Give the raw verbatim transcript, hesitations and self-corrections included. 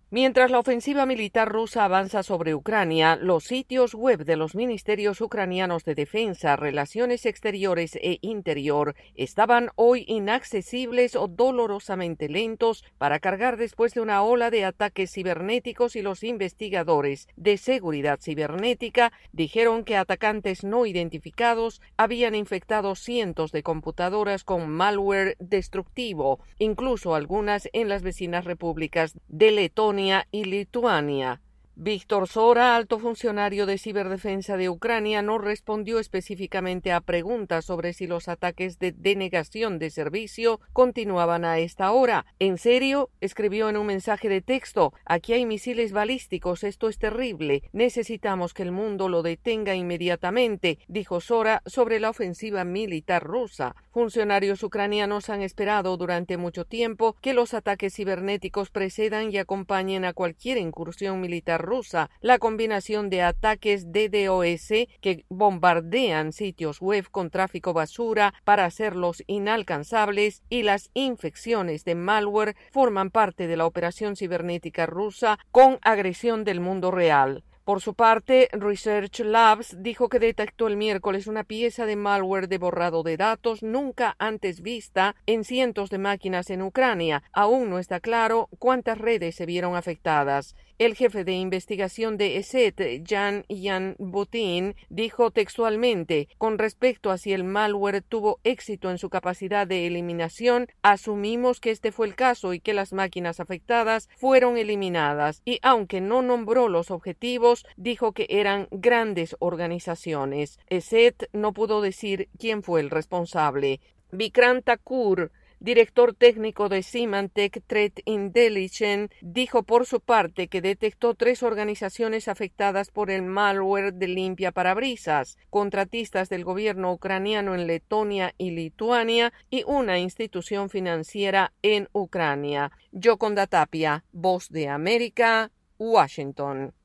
Mientras la ofensiva militar rusa avanza sobre Ucrania, los sitios web de los ministerios ucranianos de Defensa, Relaciones Exteriores e Interior estaban hoy inaccesibles o dolorosamente lentos para cargar después de una ola de ataques cibernéticos, y los investigadores de seguridad cibernética dijeron que atacantes no identificados habían infectado cientos de computadoras con malware destructivo, incluso algunas en las vecinas repúblicas de Letonia y Lituania. Víctor Zora, alto funcionario de ciberdefensa de Ucrania, no respondió específicamente a preguntas sobre si los ataques de denegación de servicio continuaban a esta hora. ¿En serio?, escribió en un mensaje de texto. Aquí hay misiles balísticos, esto es terrible. Necesitamos que el mundo lo detenga inmediatamente, dijo Zora sobre la ofensiva militar rusa. Funcionarios ucranianos han esperado durante mucho tiempo que los ataques cibernéticos precedan y acompañen a cualquier incursión militar rusa. La combinación de ataques de DDoS que bombardean sitios web con tráfico basura para hacerlos inalcanzables y las infecciones de malware forman parte de la operación cibernética rusa con agresión del mundo real. Por su parte, Research Labs dijo que detectó el miércoles una pieza de malware de borrado de datos nunca antes vista en cientos de máquinas en Ucrania. Aún no está claro cuántas redes se vieron afectadas. El jefe de investigación de E S E T, Jan Jan Butin, dijo textualmente: con respecto a si el malware tuvo éxito en su capacidad de eliminación, asumimos que este fue el caso y que las máquinas afectadas fueron eliminadas. Y aunque no nombró los objetivos, dijo que eran grandes organizaciones. E S E T no pudo decir quién fue el responsable. Vikrant Thakur, director técnico de Symantec Threat Intelligence, dijo por su parte que detectó tres organizaciones afectadas por el malware de limpia parabrisas, contratistas del gobierno ucraniano en Letonia y Lituania y una institución financiera en Ucrania. Yoconda Tapia, Voz de América, Washington.